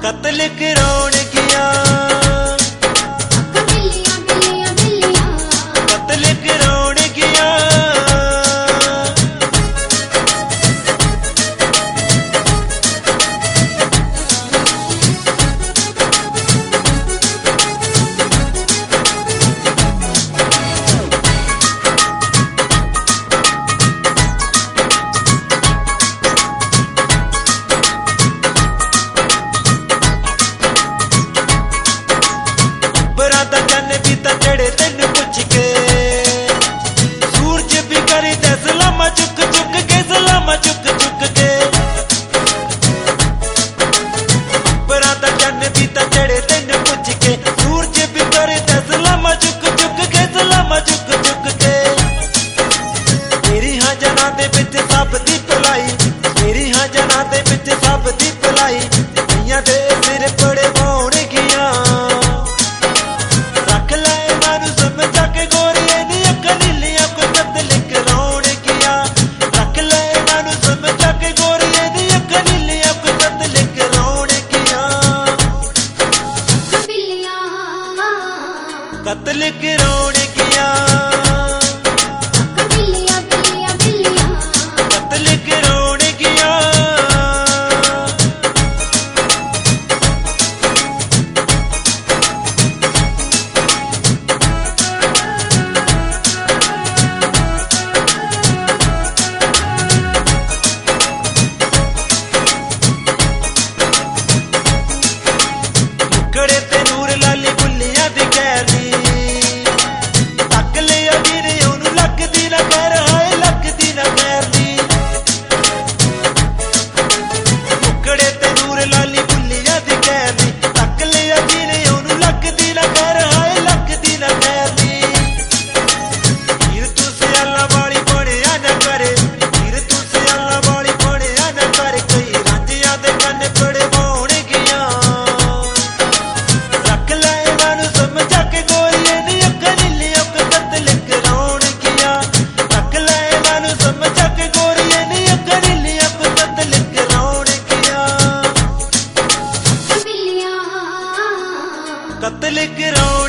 कत्ल कराउण गया बिल्लियां बिल्लियां बिल्लियां कत्ल कराउण गया बराता चन भी ता चढ़े तेन पुछ के सूरज भी करे ते सलामा चुक चुक के सलामा चुक चुक के बराता चन भी ता चढ़े तेन पुछ के सूरज भी करे ते सलामा चुक चुक के सलामा चुक चुक के तेरी हाँ जना दे विच सब दी भलाई तेरी हाँ जना दे विच सब दी भलाई कईयां दे सिर बड़े पाउण गया कत्ल कराउण गया बिल्लियां बिल्लियां बिल्लियां कत्ल कराउण गया मुकड़े ते नूर लाली बुल्लियां दी कैली कत्ल कराउण